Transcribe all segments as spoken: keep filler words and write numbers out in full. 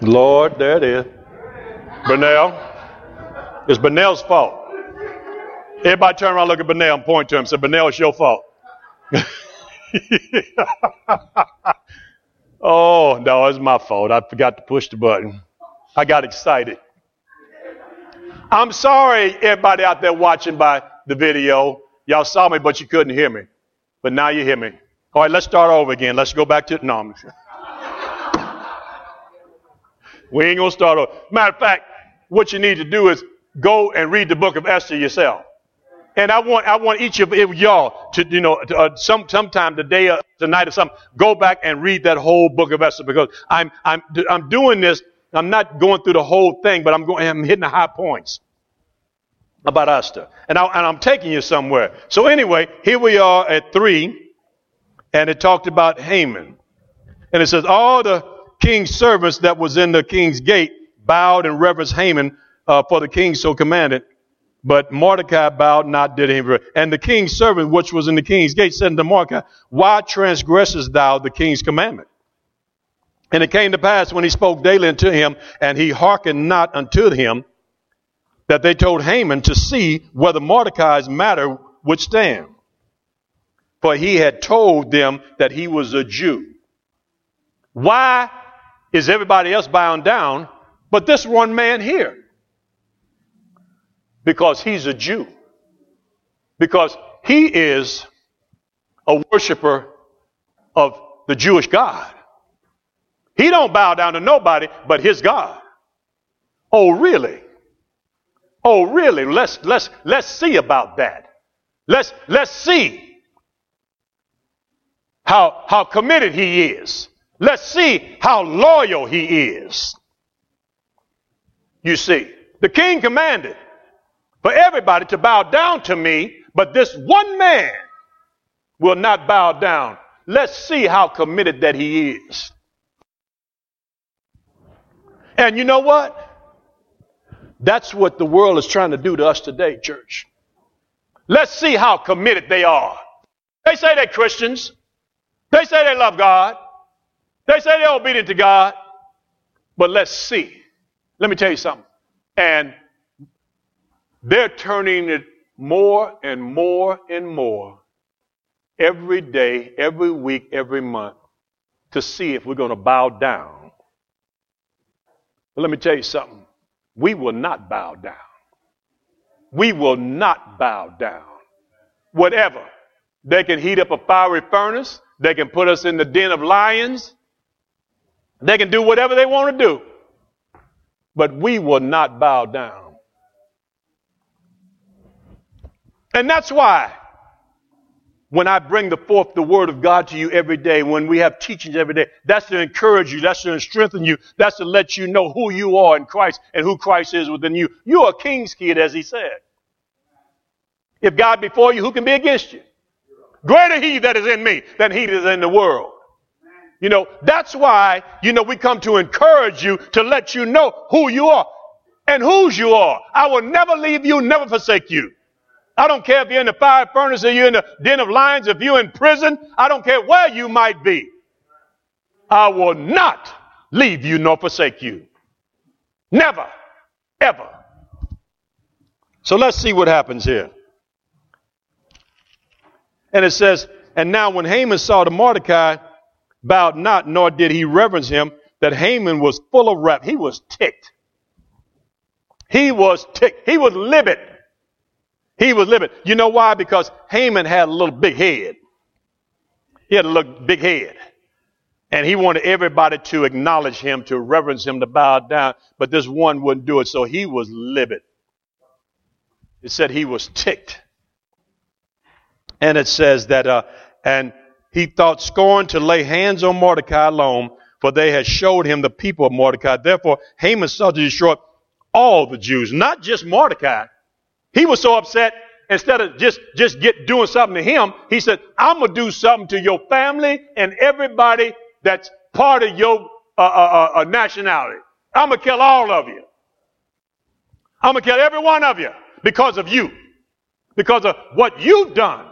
Lord, there it is. Bernell. It's Bernell's fault. Everybody turn around, look at Bernell and point to him and say, Bernell, it's your fault. Oh, no, it's my fault. I forgot to push the button. I got excited. I'm sorry, everybody out there watching by the video. Y'all saw me, but you couldn't hear me. But now you hear me. All right, let's start over again. Let's go back to it. No, I'm we ain't going to start over. Matter of fact, what you need to do is go and read the book of Esther yourself. And I want I want each of y'all to, you know, to, uh, some sometime today or tonight or something, go back and read that whole book of Esther, because I'm I'm I'm doing this. I'm not going through the whole thing, but I'm going. I'm hitting the high points about Esther, and, I, and I'm taking you somewhere. So anyway, here we are at three, and it talked about Haman, and it says all the king's servants that was in the king's gate bowed and reverenced Haman, uh, for the king so commanded. But Mordecai bowed not, did him. And the king's servant, which was in the king's gate, said unto Mordecai, why transgressest thou the king's commandment? And it came to pass, when he spoke daily unto him, and he hearkened not unto him, that they told Haman to see whether Mordecai's matter would stand. For he had told them that he was a Jew. Why is everybody else bowing down, but this one man here? Because he's a Jew. Because he is a worshiper of the Jewish God. He don't bow down to nobody but his God. Oh, really? Oh, really? Let's let's let's see about that. Let's let's see how how committed he is. Let's see how loyal he is. You see, the king commanded for everybody to bow down to me, but this one man will not bow down. Let's see how committed that he is. And you know what? That's what the world is trying to do to us today, church. Let's see how committed they are. They say they're Christians. They say they love God. They say they're obedient to God. But let's see. Let me tell you something. And they're turning it more and more and more every day, every week, every month to see if we're going to bow down. But let me tell you something. We will not bow down. We will not bow down. Whatever. They can heat up a fiery furnace. They can put us in the den of lions. They can do whatever they want to do. But we will not bow down. And that's why when I bring the forth the word of God to you every day, when we have teachings every day, that's to encourage you, that's to strengthen you, that's to let you know who you are in Christ and who Christ is within you. You're a king's kid, as he said. If God be for you, who can be against you? Greater he that is in me than he that is in the world. You know, that's why, you know, we come to encourage you, to let you know who you are and whose you are. I will never leave you, never forsake you. I don't care if you're in the fire furnace or you're in the den of lions, if you're in prison. I don't care where you might be. I will not leave you nor forsake you. Never, ever. So let's see what happens here. And it says, and now when Haman saw that Mordecai bowed not, nor did he reverence him, that Haman was full of wrath. He was ticked. He was ticked. He was livid. He was livid. You know why? Because Haman had a little big head. He had a little big head. And he wanted everybody to acknowledge him, to reverence him, to bow down. But this one wouldn't do it. So he was livid. It said he was ticked. And it says that, uh, and he thought scorn to lay hands on Mordecai alone, for they had showed him the people of Mordecai. Therefore, Haman sought to destroy all the Jews, not just Mordecai. He was so upset, instead of just, just get doing something to him, he said, I'm going to do something to your family and everybody that's part of your uh, uh, uh, nationality. I'm going to kill all of you. I'm going to kill every one of you because of you, because of what you've done.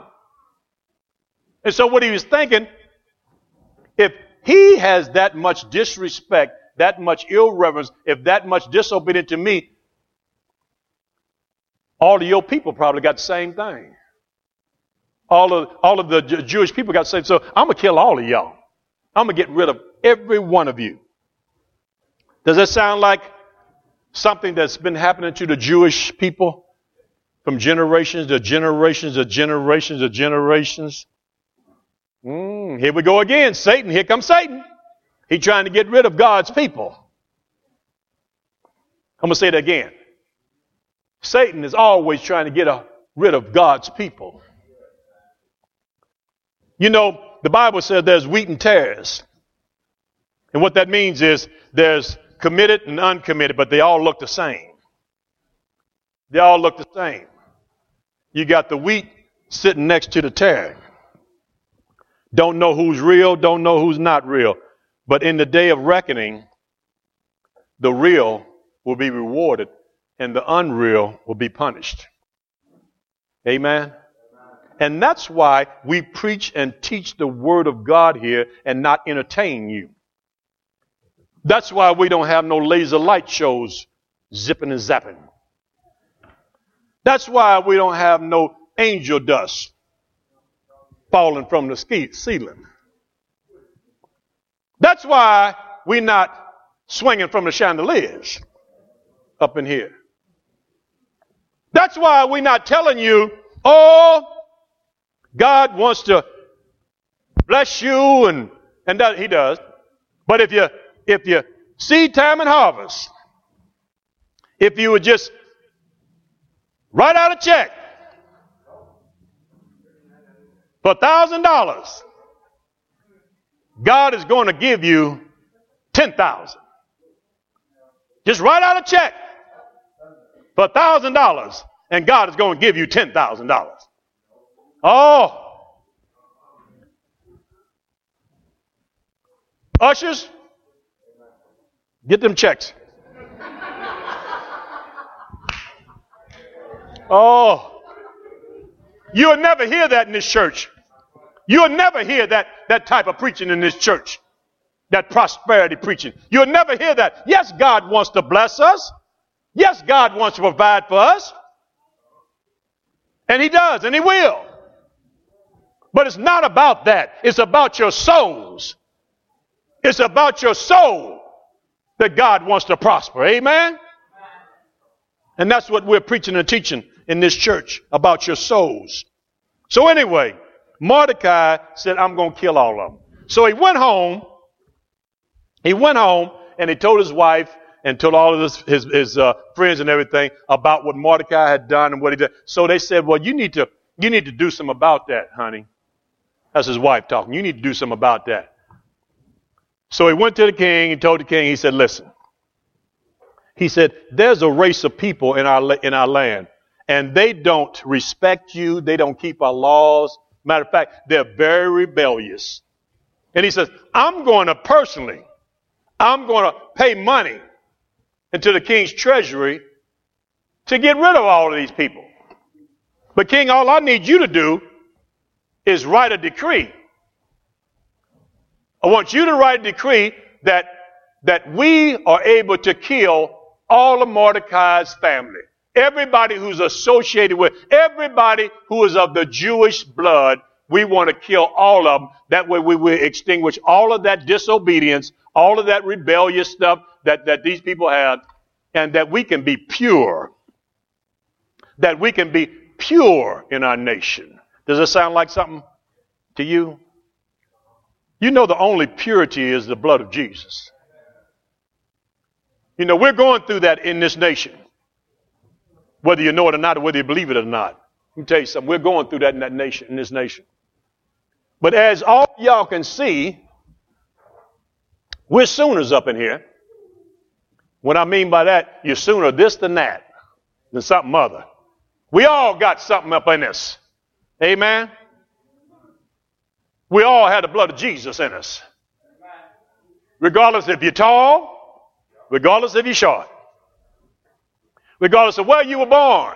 And so what he was thinking, if he has that much disrespect that much irreverence, if that much disobedient to me, all of your people probably got the same thing. All of, all of the J- Jewish people got the same. So I'm going to kill all of y'all. I'm going to get rid of every one of you. Does that sound like something that's been happening to the Jewish people from generations to generations to generations to generations? Mm, here we go again. Satan. Here comes Satan. He's trying to get rid of God's people. I'm going to say that again. Satan is always trying to get a, rid of God's people. You know, the Bible says there's wheat and tares. And what that means is there's committed and uncommitted, but they all look the same. They all look the same. You got the wheat sitting next to the tare. Don't know who's real, don't know who's not real. But in the day of reckoning, the real will be rewarded and the unreal will be punished. Amen. And that's why we preach and teach the word of God here and not entertain you. That's why we don't have no laser light shows zipping and zapping. That's why we don't have no angel dust falling from the ski- ceiling. That's why we're not swinging from the chandeliers up in here. That's why we're not telling you, oh, God wants to bless you, and, and that he does. But if you, if you seed time and harvest, if you would just write out a check for a thousand dollars, God is going to give you ten thousand. Just write out a check for a thousand dollars, and God is going to give you ten thousand dollars. Oh, ushers, get them checks. Oh, you'll never hear that in this church. You'll never hear that, that type of preaching in this church, that prosperity preaching. You'll never hear that. Yes, God wants to bless us. Yes, God wants to provide for us. And he does, and he will. But it's not about that. It's about your souls. It's about your soul that God wants to prosper. Amen? And that's what we're preaching and teaching in this church, about your souls. So anyway, Mordecai said, I'm going to kill all of them. So he went home. He went home and he told his wife and told all of his, his, his uh, friends and everything about what Mordecai had done and what he did. So they said, well, you need to, you need to do something about that, honey. That's his wife talking. You need to do something about that. So he went to the king and told the king, he said, listen, he said, there's a race of people in our, in our land, and they don't respect you. They don't keep our laws. Matter of fact, they're very rebellious. And he says, I'm going to personally, I'm going to pay money into the king's treasury to get rid of all of these people. But king, all I need you to do is write a decree. I want you to write a decree that, that we are able to kill all of Mordecai's family. Everybody who's associated with, everybody who is of the Jewish blood, we want to kill all of them. That way we will extinguish all of that disobedience, all of that rebellious stuff that, that these people have, and that we can be pure. That we can be pure in our nation. Does that sound like something to you? You know the only purity is the blood of Jesus. You know, we're going through that in this nation. Whether you know it or not, or whether you believe it or not. Let me tell you something. We're going through that in that nation, in this nation. But as all y'all can see, we're Sooners up in here. What I mean by that, you're Sooner this than that, than something other. We all got something up in us. Amen? We all had the blood of Jesus in us. Regardless if you're tall, regardless if you're short. Regardless of where you were born,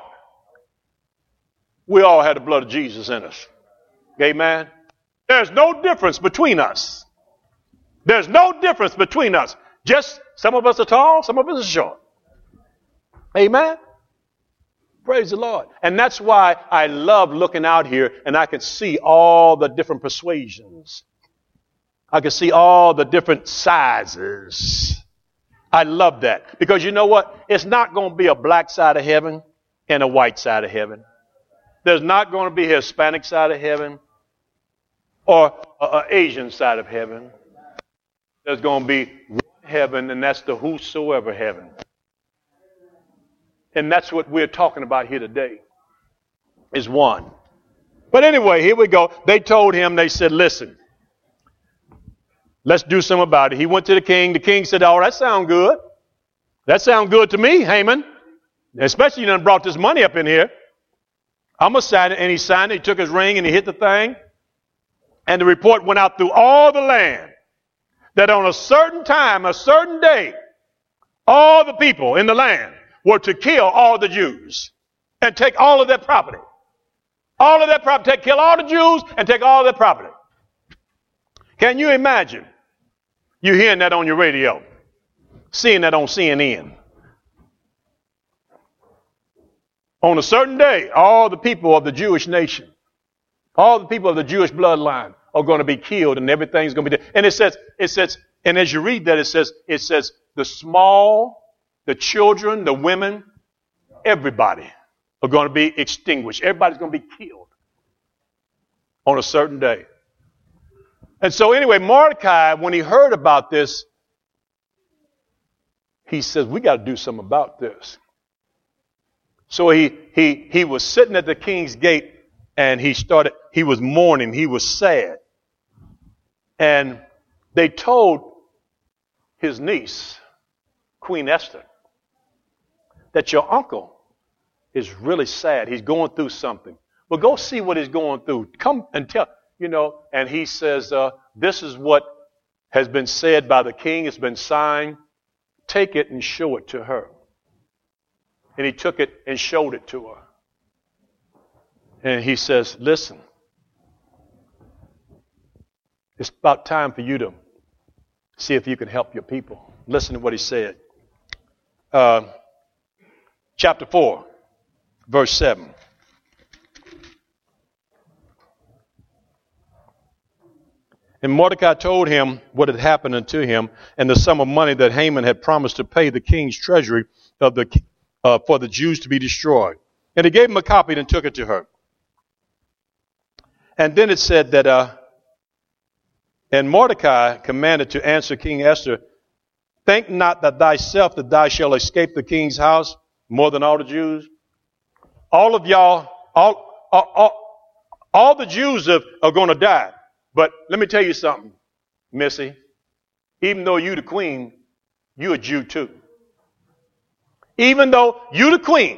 we all had the blood of Jesus in us. Amen. There's no difference between us. There's no difference between us. Just some of us are tall, some of us are short. Amen. Praise the Lord. And that's why I love looking out here and I can see all the different persuasions. I can see all the different sizes. I love that. Because you know what? It's not going to be a black side of heaven and a white side of heaven. There's not going to be a Hispanic side of heaven or an Asian side of heaven. There's going to be one heaven, and that's the whosoever heaven. And that's what we're talking about here today, is one. But anyway, here we go. They told him, they said, listen, let's do something about it. He went to the king. The king said, oh, that sounds good. That sounds good to me, Haman. Especially you done brought this money up in here. I'm going to sign it. And he signed it. He took his ring and he hit the thing. And the report went out through all the land that on a certain time, a certain day, all the people in the land were to kill all the Jews and take all of their property. All of their property. Take, kill all the Jews and take all their property. Can you imagine you hearing that on your radio, seeing that on C N N? On a certain day, all the people of the Jewish nation, all the people of the Jewish bloodline are going to be killed and everything's going to be dead. And it says, it says, and as you read that, it says, it says the small, the children, the women, everybody are going to be extinguished. Everybody's going to be killed on a certain day. And so anyway, Mordecai, when he heard about this, he says, we got to do something about this. So he, he, he was sitting at the king's gate and he started, he was mourning, he was sad. And they told his niece, Queen Esther, that your uncle is really sad. He's going through something. Well, go see what he's going through. Come and tell, you know, and he says, uh, this is what has been said by the king. It's been signed. Take it and show it to her. And he took it and showed it to her. And he says, listen, it's about time for you to see if you can help your people. Listen to what he said. Uh, chapter four, verse seven. And Mordecai told him what had happened unto him and the sum of money that Haman had promised to pay the king's treasury of the uh, for the Jews to be destroyed. And he gave him a copy and took it to her. And then it said that, uh, and Mordecai commanded to answer King Esther, think not that thyself that thou shalt escape the king's house more than all the Jews. All of y'all, all, all, all, all the Jews are, are going to die. But let me tell you something, Missy. Even though you the queen, you a Jew too. Even though you the queen,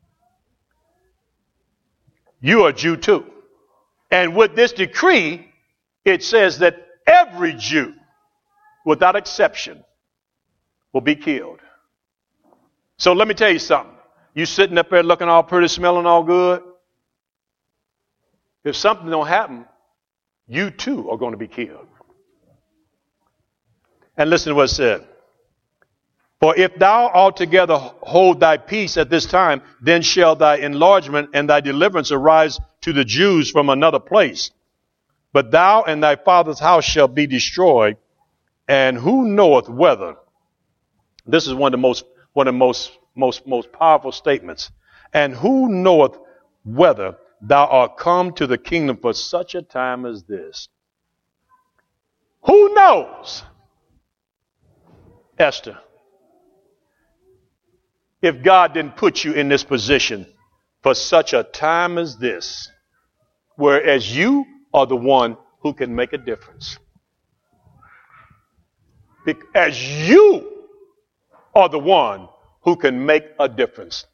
you are a Jew too. And with this decree, it says that every Jew, without exception, will be killed. So let me tell you something. You sitting up there looking all pretty, smelling all good. If something don't happen, you too are going to be killed. And listen to what it said. For if thou altogether hold thy peace at this time, then shall thy enlargement and thy deliverance arise to the Jews from another place. But thou and thy father's house shall be destroyed. And who knoweth whether? This is one of the most, one of the most, most, most powerful statements. And who knoweth whether thou art come to the kingdom for such a time as this? Who knows, Esther, if God didn't put you in this position for such a time as this, whereas you are the one who can make a difference. As you are the one who can make a difference.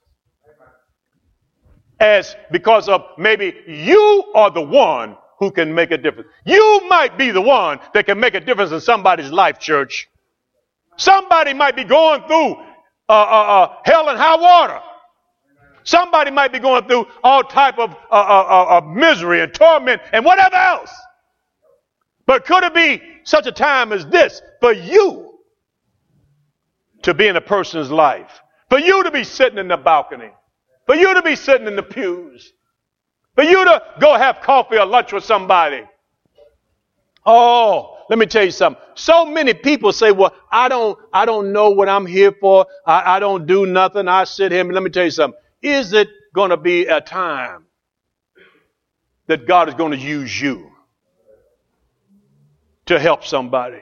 As because of maybe you are the one who can make a difference. You might be the one that can make a difference in somebody's life, church. Somebody might be going through uh, uh, uh, hell and high water. Somebody might be going through all type of, uh, uh, uh, misery and torment and whatever else. But could it be such a time as this for you to be in a person's life. For you to be sitting in the balcony. For you to be sitting in the pews. For you to go have coffee or lunch with somebody. Oh, let me tell you something. So many people say, well, I don't, I don't know what I'm here for. I, I don't do nothing. I sit here. Let me tell you something. Is it going to be a time that God is going to use you to help somebody?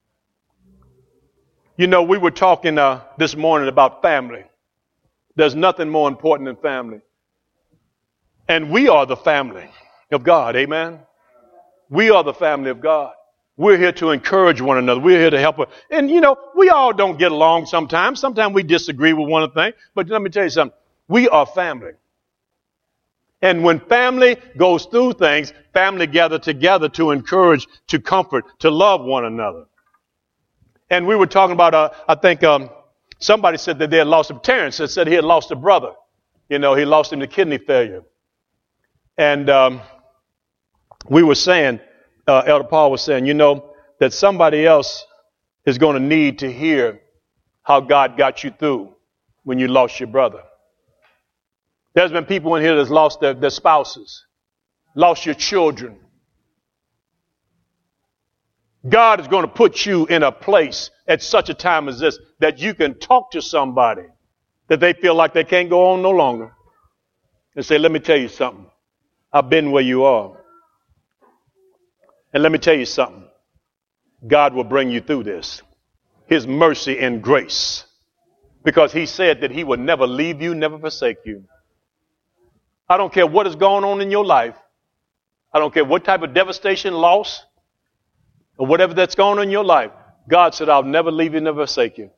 You know, we were talking uh, this morning about family. There's nothing more important than family. And we are the family of God. Amen. We are the family of God. We're here to encourage one another. We're here to help. And, you know, we all don't get along sometimes. Sometimes we disagree with one thing. But let me tell you something. We are family. And when family goes through things, family gather together to encourage, to comfort, to love one another. And we were talking about, uh, I think um, somebody said that they had lost a, Terrence had said he had lost a brother. You know, he lost him to kidney failure. And um, we were saying, uh, Elder Paul was saying, you know, that somebody else is going to need to hear how God got you through when you lost your brother. There's been people in here that's lost their, their spouses, lost your children. God is going to put you in a place at such a time as this that you can talk to somebody that they feel like they can't go on no longer and say, let me tell you something. I've been where you are. And let me tell you something. God will bring you through this. His mercy and grace. Because he said that he would never leave you, never forsake you. I don't care what is going on in your life. I don't care what type of devastation, loss, or whatever that's going on in your life. God said, I'll never leave you, never forsake you.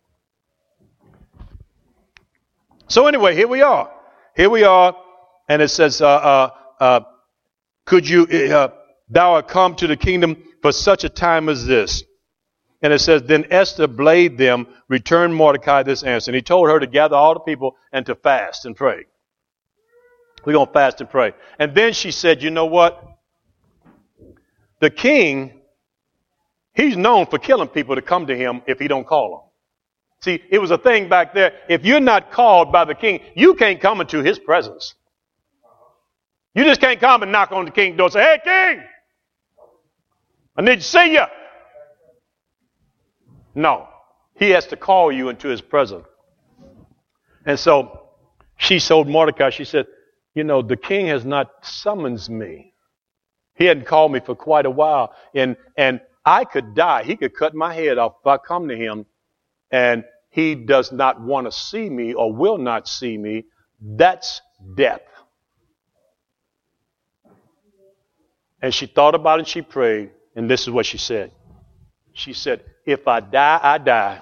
So anyway, here we are. Here we are. And it says, uh, uh, uh, could you, uh, thou art come to the kingdom for such a time as this. And it says, then Esther bade them return Mordecai this answer. And he told her to gather all the people and to fast and pray. We're going to fast and pray. And then she said, you know what? The king, he's known for killing people to come to him if he don't call them. See, it was a thing back there. If you're not called by the king, you can't come into his presence. You just can't come and knock on the king's door and say, hey, king, I need to see you. No, he has to call you into his presence. And so she told Mordecai, she said, you know, the king has not summoned me. He hadn't called me for quite a while. And, and I could die. He could cut my head off if I come to him and he does not want to see me or will not see me. That's death. And she thought about it and she prayed. And this is what she said. She said, if I die, I die.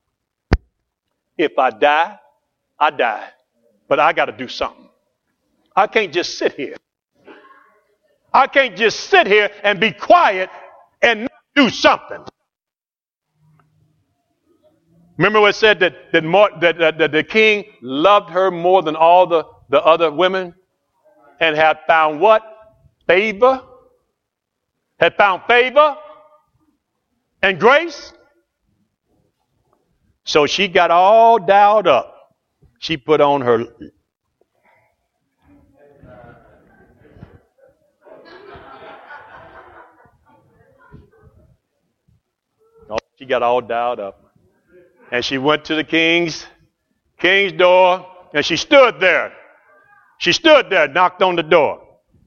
If I die, I die. But I got to do something. I can't just sit here. I can't just sit here and be quiet and not do something. Remember what it said that, that, more, that, that, that the king loved her more than all the, the other women and had found what? Favor. Had found favor and grace. So she got all dialed up. She put on her She got all dialed up. And she went to the king's, king's door, and she stood there. She stood there, knocked on the door.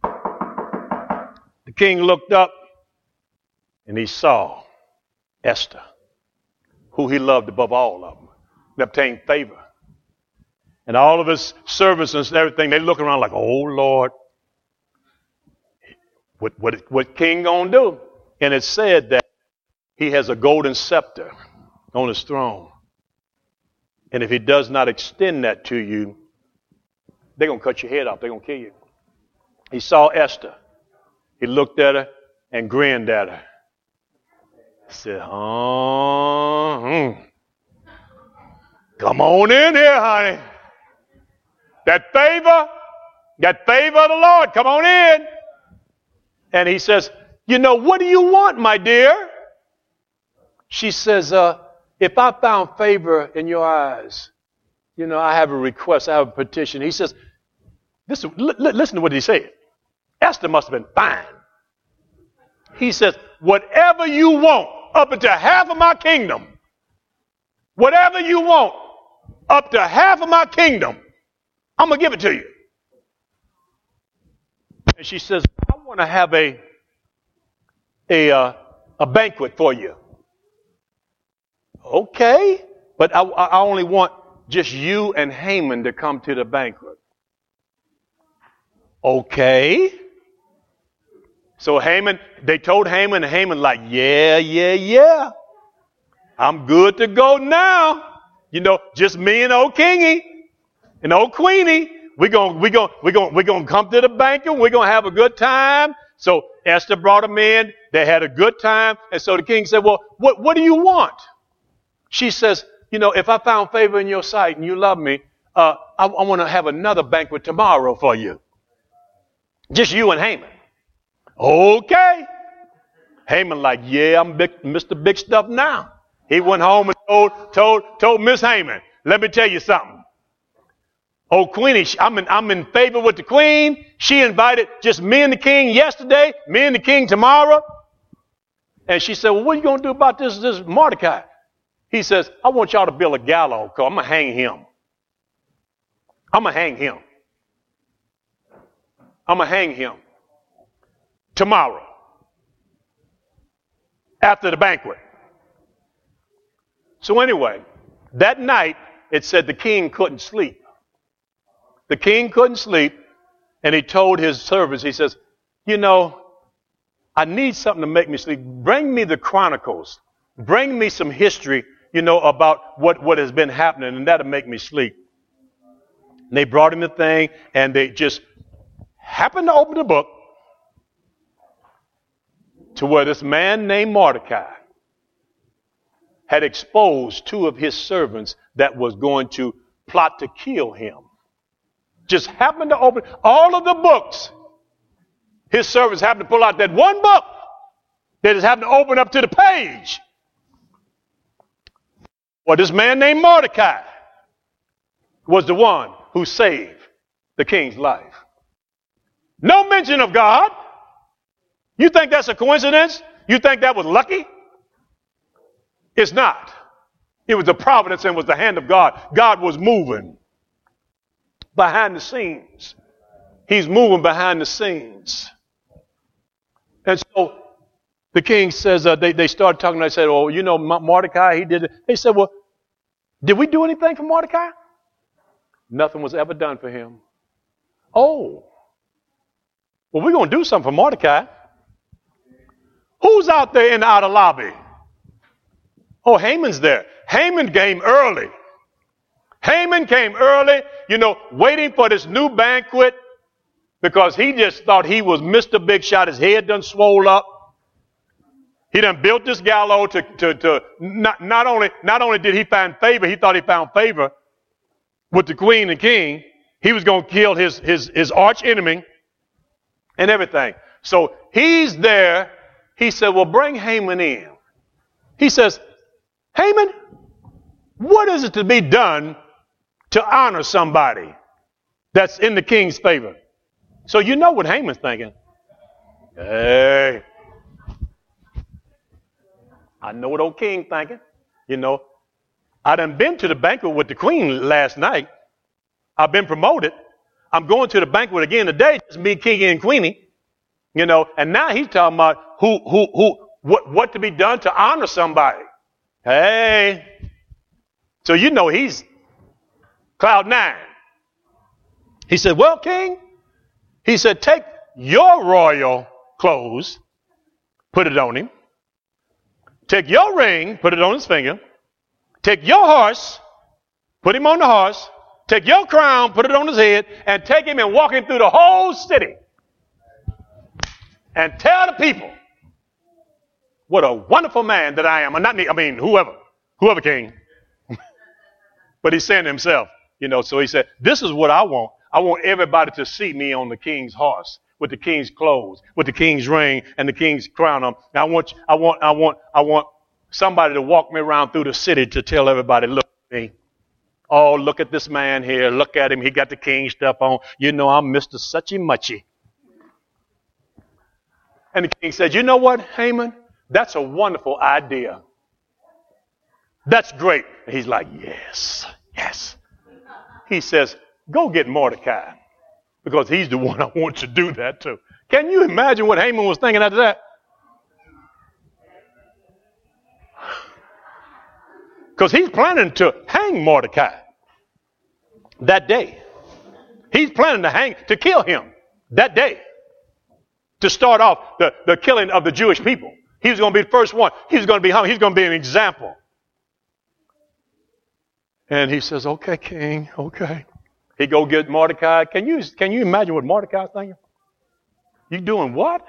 The king looked up, and he saw Esther, who he loved above all of them, and obtained favor. And all of his servants and everything, they look around like, oh, Lord, what, what, what king gonna do? And it said that he has a golden scepter on his throne. And if he does not extend that to you, they're going to cut your head off. They're going to kill you. He saw Esther. He looked at her and grinned at her. He said, oh, hmm. Come on in here, honey. That favor, that favor of the Lord, come on in. And he says, you know, what do you want, my dear? She says, uh, if I found favor in your eyes, you know, I have a request, I have a petition. He says, this, li- listen to what he said. Esther must have been fine. He says, whatever you want, up into half of my kingdom, whatever you want, up to half of my kingdom, I'm going to give it to you. And she says, I want to have a, a, uh, a banquet for you. Okay, but I, I only want just you and Haman to come to the banquet. Okay. So Haman, they told Haman, and Haman like, yeah, yeah, yeah. I'm good to go now. You know, just me and old Kingy and old Queenie. We're going, we're going, we're going, we're going to come to the banquet. We're going to have a good time. So Esther brought them in. They had a good time. And so the king said, well, what, what do you want? She says, you know, if I found favor in your sight and you love me, uh, I, I want to have another banquet tomorrow for you. Just you and Haman. Okay. Haman like, yeah, I'm big, Mister Big Stuff now. He went home and told, told, told Miss Haman, let me tell you something. Oh, Queenie, I'm in, I'm in favor with the queen. She invited just me and the king yesterday, me and the king tomorrow. And she said, well, what are you going to do about this, this Mordecai? He says, I want y'all to build a gallows because I'm going to hang him. I'm going to hang him. I'm going to hang him tomorrow after the banquet. So anyway, that night, it said the king couldn't sleep. The king couldn't sleep, and he told his servants, he says, you know, I need something to make me sleep. Bring me the Chronicles. Bring me some history, you know, about what, what has been happening, and that'll make me sleep. And they brought him the thing, and they just happened to open the book to where this man named Mordecai had exposed two of his servants that was going to plot to kill him. Just happened to open all of the books. His servants happened to pull out that one book. They just happened to open up to the page. Well, this man named Mordecai was the one who saved the king's life. No mention of God. You think that's a coincidence? You think that was lucky? It's not. It was the providence and was the hand of God. God was moving behind the scenes. He's moving behind the scenes. And so the king says, uh, they, they started talking, they said, oh, you know, Mordecai, he did it. They said, well, did we do anything for Mordecai? Nothing was ever done for him. Oh, well, we're going to do something for Mordecai. Who's out there in the outer lobby? Oh, Haman's there. Haman came early. Haman came early, you know, waiting for this new banquet because he just thought he was Mister Big Shot. His head done swole up. He done built this gallows to, to, to not, not only, not only did he find favor, he thought he found favor with the queen and king. He was going to kill his, his, his arch enemy and everything. So he's there. He said, well, bring Haman in. He says, Haman, what is it to be done to honor somebody that's in the king's favor? So you know what Haman's thinking. Hey, I know what old king thinking. You know, I done been to the banquet with the queen last night. I've been promoted. I'm going to the banquet again today, just me, king, and queenie. You know, and now he's talking about who, who, who, what, what to be done to honor somebody. Hey. So you know he's cloud nine. He said, well, king, he said, take your royal clothes, put it on him. Take your ring, put it on his finger. Take your horse, put him on the horse. Take your crown, put it on his head, and take him and walk him through the whole city. And tell the people what a wonderful man that I am. And not me, I mean, whoever, whoever king. But he's saying to himself, you know, so he said, this is what I want. I want everybody to see me on the king's horse, with the king's clothes, with the king's ring and the king's crown on. I want, I want, I want, I want somebody to walk me around through the city to tell everybody, look at me. Oh, look at this man here. Look at him. He got the king stuff on. You know, I'm Mister Suchy Muchy. And the king said, you know what, Haman? That's a wonderful idea. That's great. And he's like, yes, yes. He says, go get Mordecai, because he's the one I want to do that to. Can you imagine what Haman was thinking after that? Because he's planning to hang Mordecai that day. He's planning to hang, to kill him that day. To start off the, the killing of the Jewish people. He was going to be the first one. He's going to be hung. He's going to be an example. And he says, okay, king, okay. He go get Mordecai. Can you, can you imagine what Mordecai's thinking? You doing what?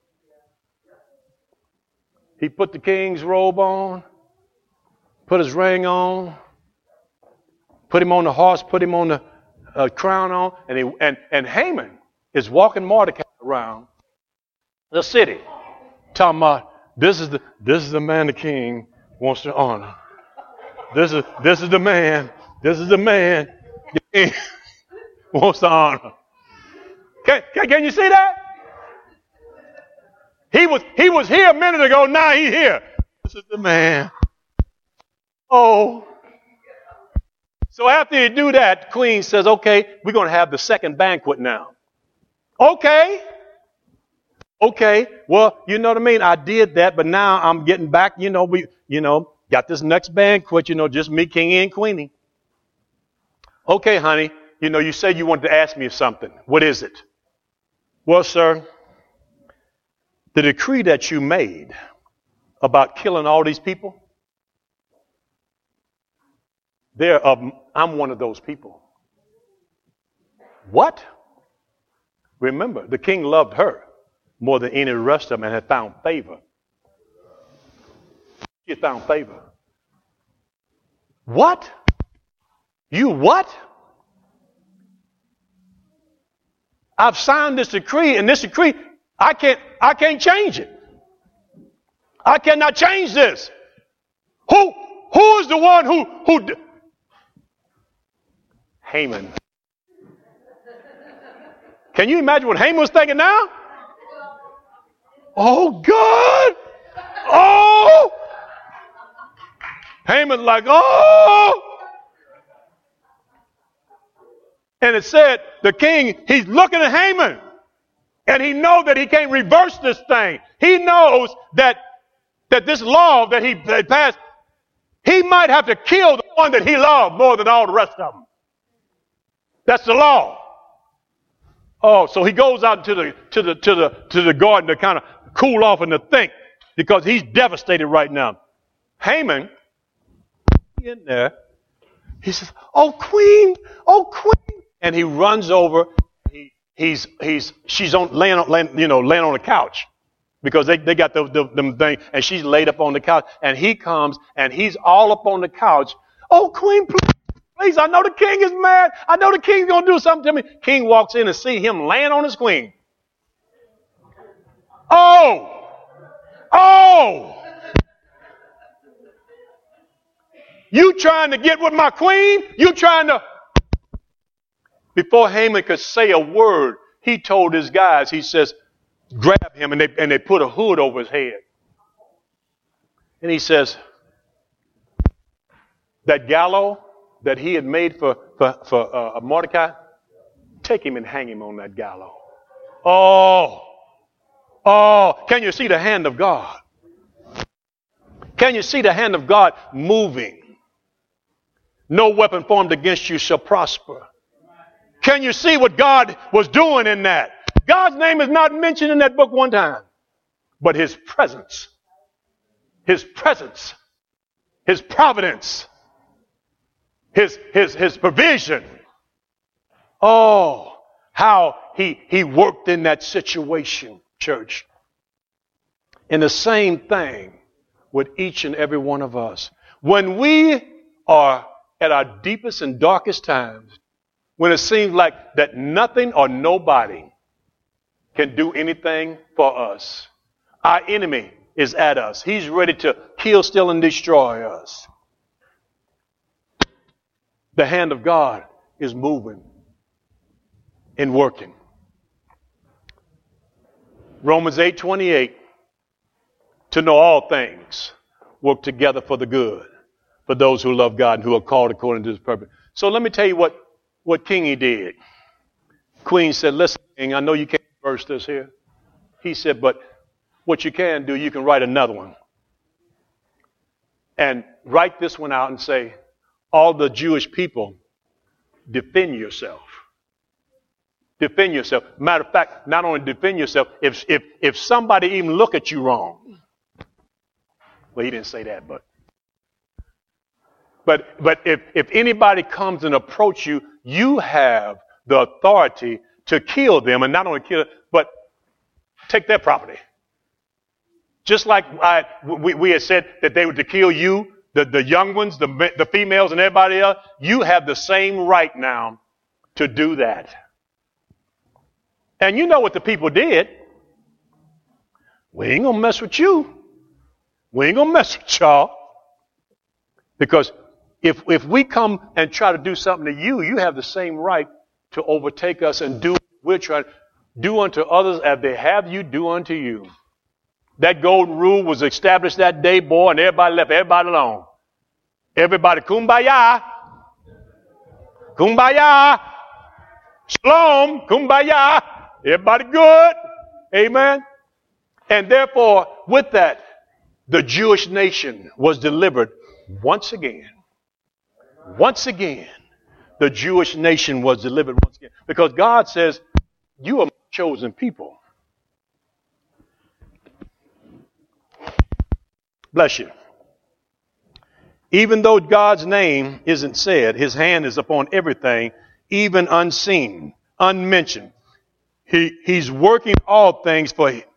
He put the king's robe on, put his ring on, put him on the horse, put him on the uh, crown on, and, he, and, and Haman is walking Mordecai around the city, talking about this is the this is the man the king wants to honor. This is this is the man. This is the man the king wants to honor. Can, can, can you see that? He was he was here a minute ago. Now he's here. This is the man. Oh. So after you do that, the queen says, okay, we're going to have the second banquet now. Okay. Okay, well, you know what I mean? I did that, but now I'm getting back, you know, we, you know, got this next banquet, you know, just me, king and queenie. Okay, honey, you know, you said you wanted to ask me something. What is it? Well, sir, the decree that you made about killing all these people, they're, um, I'm one of those people. What? Remember, the king loved her more than any rest of them and had found favor. She had found favor. What? You what? I've signed this decree, and this decree, I can't, I can't change it. I cannot change this. Who, who is the one who, who, Haman. Can you imagine what Haman was thinking now? Oh, God. Oh. Haman's like, oh. And it said, the king, he's looking at Haman. And he knows that he can't reverse this thing. He knows that, that this law that he that passed, he might have to kill the one that he loved more than all the rest of them. That's the law. Oh, so he goes out to the to the to the to the garden to kind of cool off and to think, because he's devastated right now. Haman, in there, he says, "Oh, queen, oh, queen," and he runs over. He he's he's she's on laying on laying, you know laying on the couch, because they they got the, the them thing, and she's laid up on the couch, and he comes and he's all up on the couch. "Oh, queen, please. Please, I know the king is mad. I know the king's going to do something to me." King walks in and see him laying on his queen. Oh! Oh! You trying to get with my queen? You trying to... Before Haman could say a word, he told his guys, he says, grab him, and they, and they put a hood over his head. And he says, that gallows that he had made for, for, for uh, Mordecai, take him and hang him on that gallows. Oh, oh, can you see the hand of God? Can you see the hand of God moving? No weapon formed against you shall prosper. Can you see what God was doing in that? God's name is not mentioned in that book one time, but his presence, his presence, his providence, His, his, his provision. Oh, how he, he worked in that situation, church. And the same thing with each and every one of us. When we are at our deepest and darkest times, when it seems like that nothing or nobody can do anything for us, our enemy is at us. He's ready to kill, steal, and destroy us. The hand of God is moving and working. Romans eight twenty-eight, to know all things work together for the good, for those who love God and who are called according to his purpose. So let me tell you what, what Kingy did. Queen said, listen, King, I know you can't reverse this here. He said, but what you can do, you can write another one. And write this one out and say, all the Jewish people, defend yourself. Defend yourself. Matter of fact, not only defend yourself, if if if somebody even look at you wrong. Well, he didn't say that, but but but if if anybody comes and approach you, you have the authority to kill them, and not only kill, but take their property. Just like I, we, we had said that they were to kill you, the, the young ones, the, the females and everybody else, you have the same right now to do that. And you know what the people did. We ain't going to mess with you. We ain't going to mess with y'all. Because if, if we come and try to do something to you, you have the same right to overtake us and do what we're trying to do unto others as they have you do unto you. That golden rule was established that day, boy, and everybody left everybody alone. Everybody, kumbaya. Kumbaya. Shalom. Kumbaya. Everybody good. Amen. And therefore, with that, the Jewish nation was delivered once again. Once again, the Jewish nation was delivered once again. Because God says, you are my chosen people. Bless you. Even though God's name isn't said, his hand is upon everything, even unseen, unmentioned. He, he's working all things for him.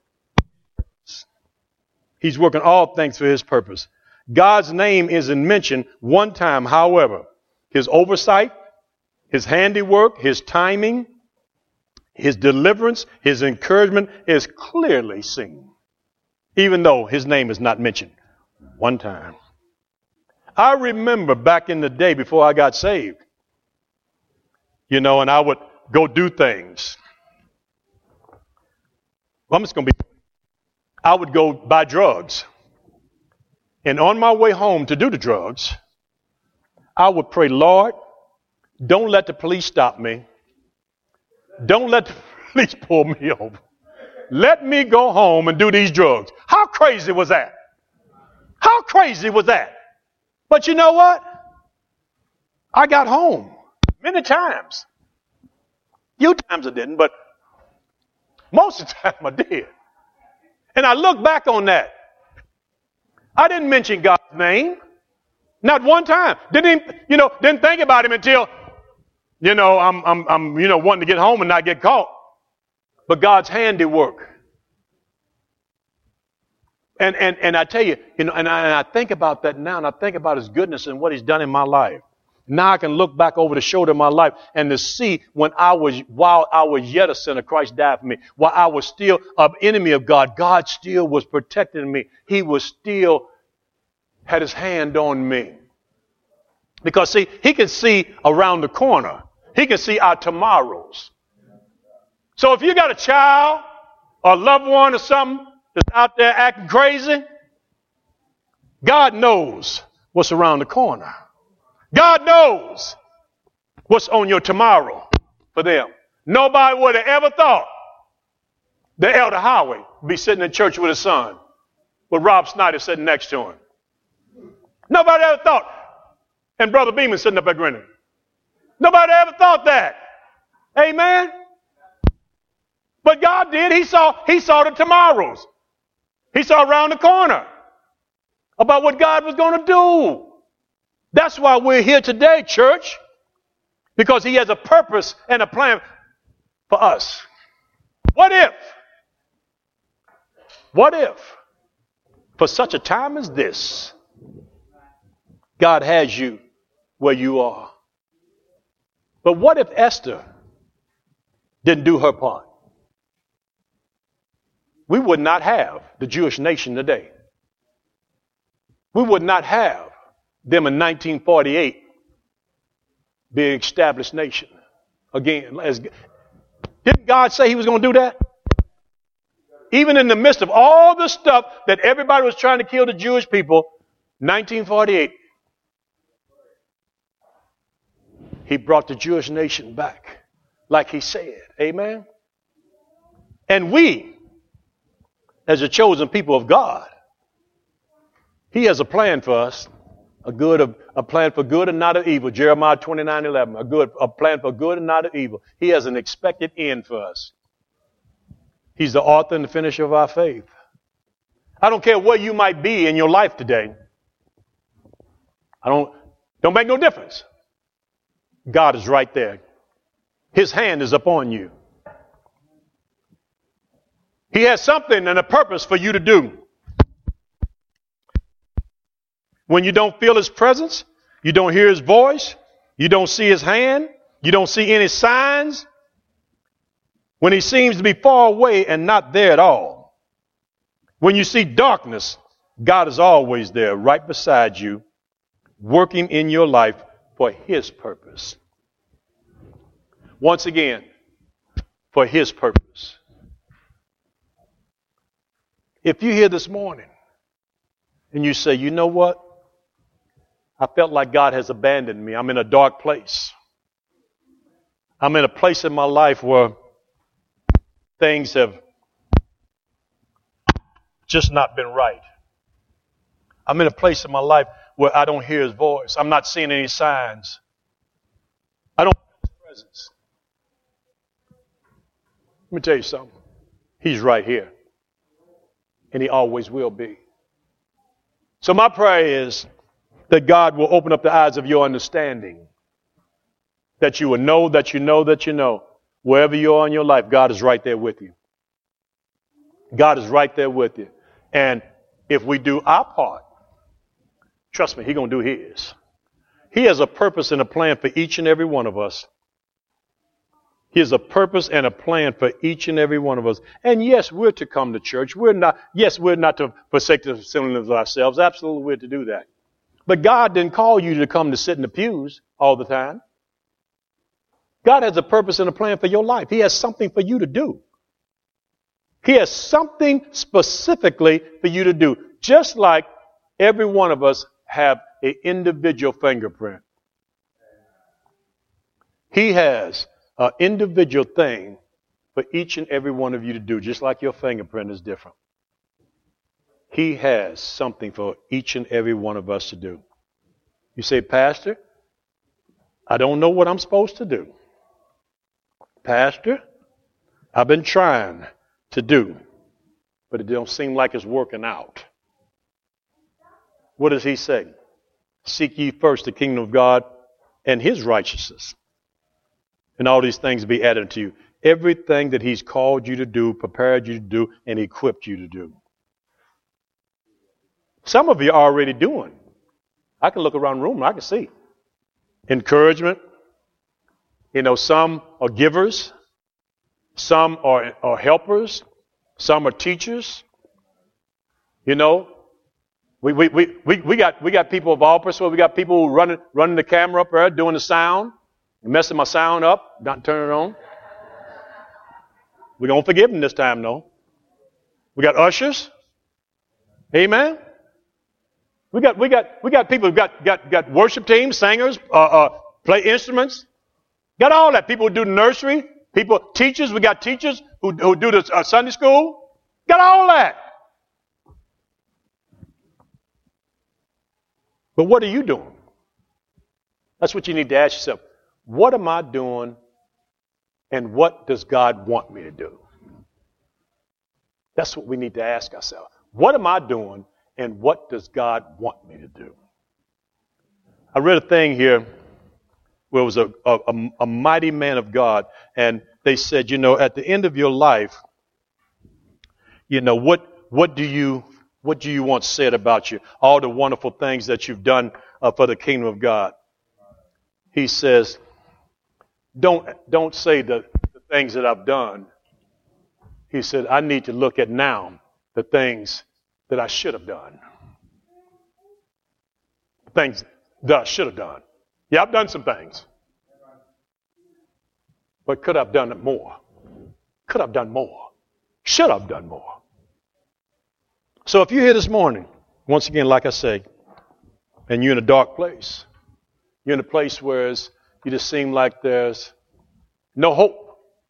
He's working all things for his purpose. God's name isn't mentioned one time. However, his oversight, his handiwork, his timing, his deliverance, his encouragement is clearly seen, even though his name is not mentioned one time. I remember back in the day before I got saved, you know, and I would go do things. Well, I'm just going to be, I would go buy drugs. And on my way home to do the drugs, I would pray, Lord, don't let the police stop me. Don't let the police pull me over. Let me go home and do these drugs. How crazy was that? How crazy was that? But you know what? I got home many times. Few times I didn't, but most of the time I did. And I look back on that. I didn't mention God's name. Not one time. Didn't even, you know, didn't think about him until, you know, I'm, I'm, I'm, you know, wanting to get home and not get caught. But God's handiwork. And, and, and I tell you, you know, and I, and I think about that now, and I think about his goodness and what he's done in my life. Now I can look back over the shoulder of my life and to see when I was, while I was yet a sinner, Christ died for me. While I was still an enemy of God, God still was protecting me. He was still had his hand on me. Because see, he can see around the corner. He can see our tomorrows. So if you got a child or a loved one or something that's out there acting crazy, God knows what's around the corner. God knows what's on your tomorrow for them. Nobody would have ever thought that Elder Howard would be sitting in church with his son, with Rob Snyder sitting next to him. Nobody ever thought. And Brother Beeman sitting up there grinning. Nobody ever thought that. Amen? But God did. He saw, he saw the tomorrows. He saw around the corner about what God was going to do. That's why we're here today, church. Because he has a purpose and a plan for us. What if? What if? For such a time as this, God has you where you are. But what if Esther didn't do her part? we would not have the Jewish nation today. We would not have them in nineteen forty-eight being an established nation. Again, as, didn't God say he was going to do that? Even in the midst of all the stuff that everybody was trying to kill the Jewish people, nineteen forty-eight, he brought the Jewish nation back like he said. Amen? And we, as a chosen people of God, he has a plan for us, a good, a, a plan for good and not of evil. Jeremiah twenty-nine eleven, a good, a plan for good and not of evil. He has an expected end for us. He's the author and the finisher of our faith. I don't care where you might be in your life today. I don't, don't make no difference. God is right there. His hand is upon you. He has something and a purpose for you to do. When you don't feel his presence, you don't hear his voice, you don't see his hand, you don't see any signs, when he seems to be far away and not there at all, when you see darkness, God is always there right beside you, working in your life for his purpose. Once again, for his purpose. If you're here this morning and you say, you know what? I felt like God has abandoned me. I'm in a dark place. I'm in a place in my life where things have just not been right. I'm in a place in my life where I don't hear his voice. I'm not seeing any signs. I don't feel his presence. Let me tell you something. He's right here. And he always will be. So my prayer is that God will open up the eyes of your understanding. That you will know, that you know, that you know. Wherever you are in your life, God is right there with you. God is right there with you. And if we do our part, trust me, he's going to do his. He has a purpose and a plan for each and every one of us. He has a purpose and a plan for each and every one of us. And yes, we're to come to church. We're not, yes, we're not to forsake the assembling of ourselves. Absolutely, we're to do that. But God didn't call you to come to sit in the pews all the time. God has a purpose and a plan for your life. He has something for you to do. He has something specifically for you to do. Just like every one of us have an individual fingerprint. He has an individual thing for each and every one of you to do, just like your fingerprint is different. He has something for each and every one of us to do. You say, Pastor, I don't know what I'm supposed to do. Pastor, I've been trying to do, but it don't seem like it's working out. What does he say? Seek ye first the kingdom of God and his righteousness, and all these things be added to you. Everything that he's called you to do, prepared you to do, and equipped you to do. Some of you are already doing. I can look around the room and I can see. Encouragement. You know, some are givers. Some are, are helpers. Some are teachers. You know, we, we, we, we, we got we got people of all persuasions. We got people who running running the camera up there, doing the sound, messing my sound up, not turning it on. We're going to forgive them this time, though. We got ushers. Amen. We got we got we got people who got got got worship teams, singers, uh, uh, play instruments. Got all that. People who do the nursery. People, teachers. We got teachers who who do the uh, Sunday school. Got all that. But what are you doing? That's what you need to ask yourself. What am I doing, and what does God want me to do? That's what we need to ask ourselves. What am I doing, and what does God want me to do? I read a thing here where it was a, a, a mighty man of God, and they said, you know, at the end of your life, you know, what what do you what do you want said about you? All the wonderful things that you've done uh, for the kingdom of God. He says, don't don't say the, the things that I've done. He said, I need to look at now the things that I should have done. Things that I should have done. Yeah, I've done some things. But could I have done it more? Could I have done more? Should I have done more? So if you're here this morning, once again, like I say, and you're in a dark place, you're in a place where it's, you just seem like there's no hope.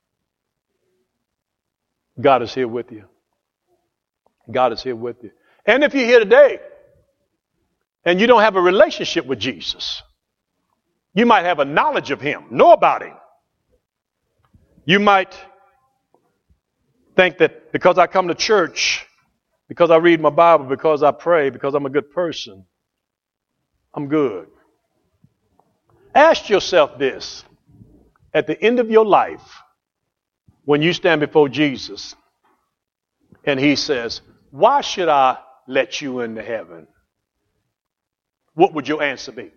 God is here with you. God is here with you. And if you're here today and you don't have a relationship with Jesus, you might have a knowledge of him, know about him. You might think that because I come to church, because I read my Bible, because I pray, because I'm a good person, I'm good. Ask yourself this. At the end of your life, when you stand before Jesus and he says, why should I let you into heaven? What would your answer be?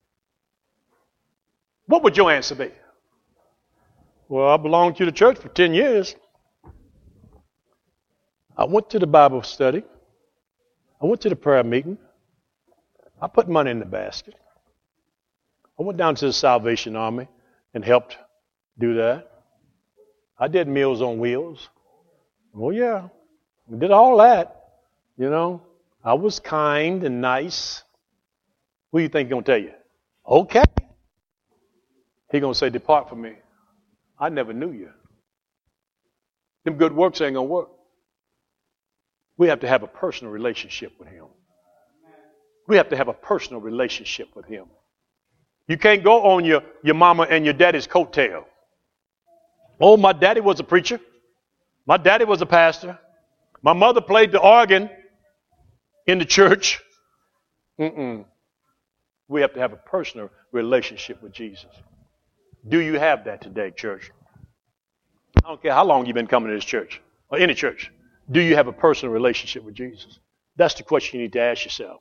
What would your answer be? Well, I belonged to the church for ten years. I went to the Bible study. I went to the prayer meeting. I put money in the basket. I went down to the Salvation Army and helped do that. I did Meals on Wheels. Oh, yeah. I did all that. You know, I was kind and nice. Who do you think he's going to tell you? Okay. He's going to say, depart from me. I never knew you. Them good works ain't going to work. We have to have a personal relationship with him. We have to have a personal relationship with him. You can't go on your, your mama and your daddy's coattail. Oh, my daddy was a preacher. My daddy was a pastor. My mother played the organ in the church. Mm-mm. We have to have a personal relationship with Jesus. Do you have that today, church? I don't care how long you've been coming to this church or any church. Do you have a personal relationship with Jesus? That's the question you need to ask yourself.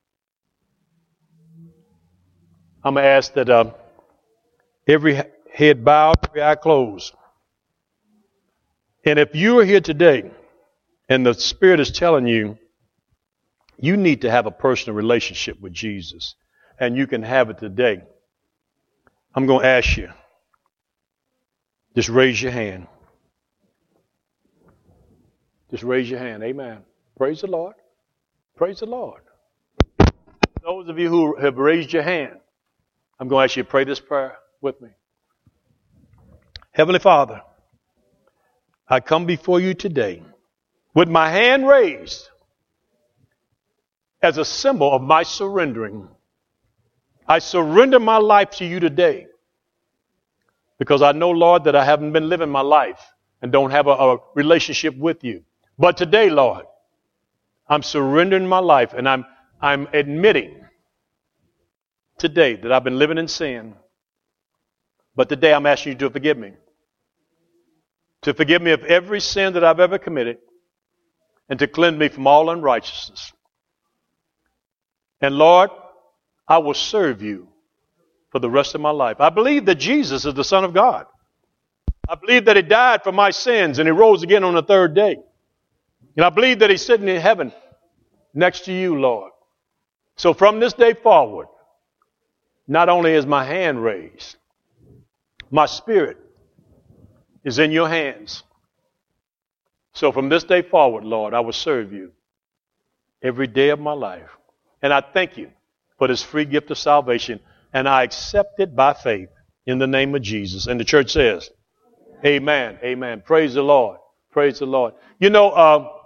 I'm going to ask that uh, every head bowed, every eye closed. And if you are here today and the Spirit is telling you, you need to have a personal relationship with Jesus, and you can have it today, I'm going to ask you, just raise your hand. Just raise your hand. Amen. Praise the Lord. Praise the Lord. Those of you who have raised your hand, I'm going to ask you to pray this prayer with me. Heavenly Father, I come before you today with my hand raised as a symbol of my surrendering. I surrender my life to you today because I know, Lord, that I haven't been living my life and don't have a, a relationship with you. But today, Lord, I'm surrendering my life and I'm, I'm admitting today that I've been living in sin. But today I'm asking you to forgive me. To forgive me of every sin that I've ever committed and to cleanse me from all unrighteousness. And Lord, I will serve you for the rest of my life. I believe that Jesus is the Son of God. I believe that he died for my sins and he rose again on the third day. And I believe that he's sitting in heaven next to you, Lord. So from this day forward, not only is my hand raised, my spirit is in your hands. So from this day forward, Lord, I will serve you every day of my life. And I thank you for this free gift of salvation. And I accept it by faith in the name of Jesus. And the church says, amen, amen. Praise the Lord. Praise the Lord. You know, uh,